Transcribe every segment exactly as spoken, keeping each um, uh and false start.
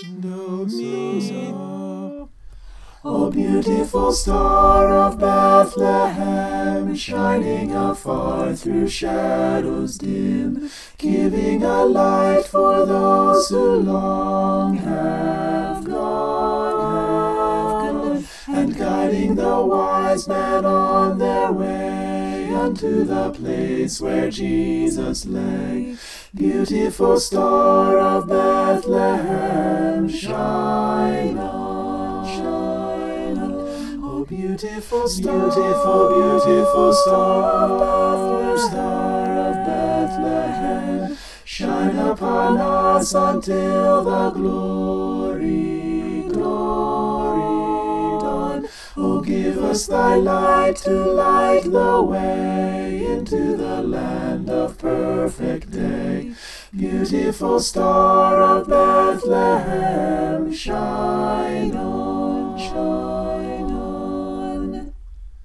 Domine. O beautiful star of Bethlehem, shining afar through shadows dim, giving a light for those who long have gone, and guiding the wise men on their way unto the place where Jesus lay. Beautiful star of Bethlehem, shine on, shine on. Oh, beautiful star, beautiful, beautiful star of Bethlehem, star of Bethlehem, shine upon us until the glory, glory dawn. Oh, give us thy light to light the way into the land of perfect day. Beautiful star of Bethlehem, shine on, shine on.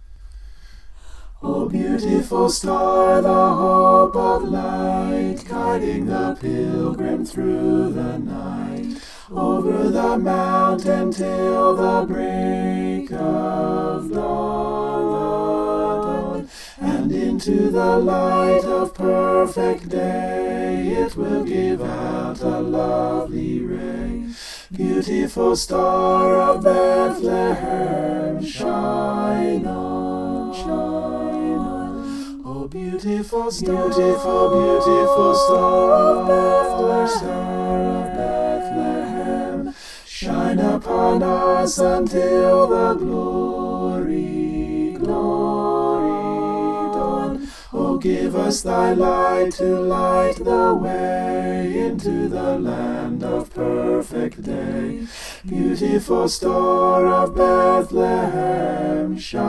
O beautiful star, the hope of light, guiding the pilgrim through the night, over the mountain till the break of dawn, the dawn, and into the light of perfect day it will give out a lovely ray. Beautiful star of Bethlehem, shine on, shine on. Oh, beautiful star, beautiful, beautiful star of Bethlehem, star of Bethlehem, shine upon us until the glory, glory dawn. Oh, give us thy light to light the way into the land of perfect day. Beautiful star of Bethlehem, shine